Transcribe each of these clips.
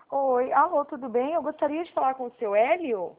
Oi, alô, tudo bem? Eu gostaria de falar com o seu Hélio.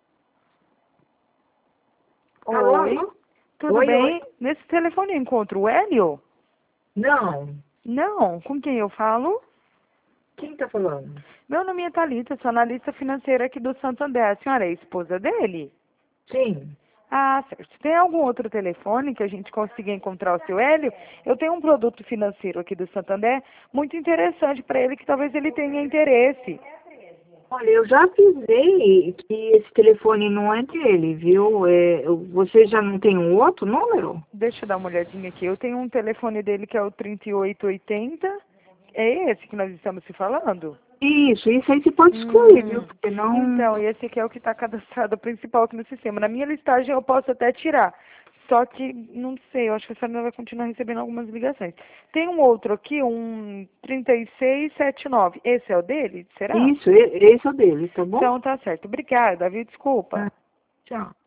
Alô, Oi, alô? tudo Oi, oi. bem? Nesse telefone eu encontro o Hélio? Não. Não, com quem eu falo? Quem tá falando? Meu nome é Thalita, sou analista financeira aqui do Santander. A senhora é a esposa dele? Sim. Ah, certo. Tem algum outro telefone que a gente consiga encontrar o seu Hélio? Eu tenho um produto financeiro aqui do Santander muito interessante para ele que talvez ele tenha interesse. Olha, eu já avisei que esse telefone não é dele, viu? Você já não tem um outro número? Deixa eu dar uma olhadinha aqui. Eu tenho um telefone dele que é o 3880. É esse que nós estamos se falando? Isso aí você pode excluir, viu? Hum, Porque não... então, esse aqui é o que está cadastrado principal aqui no sistema. Na minha listagem eu posso até tirar. Só que, não sei, eu acho que a senhora vai continuar recebendo algumas ligações. Tem um outro aqui, um 3679. Esse é o dele? Será? Isso, esse é o dele, tá bom? Então tá certo. Obrigada, viu? Desculpa. Tá. Tchau.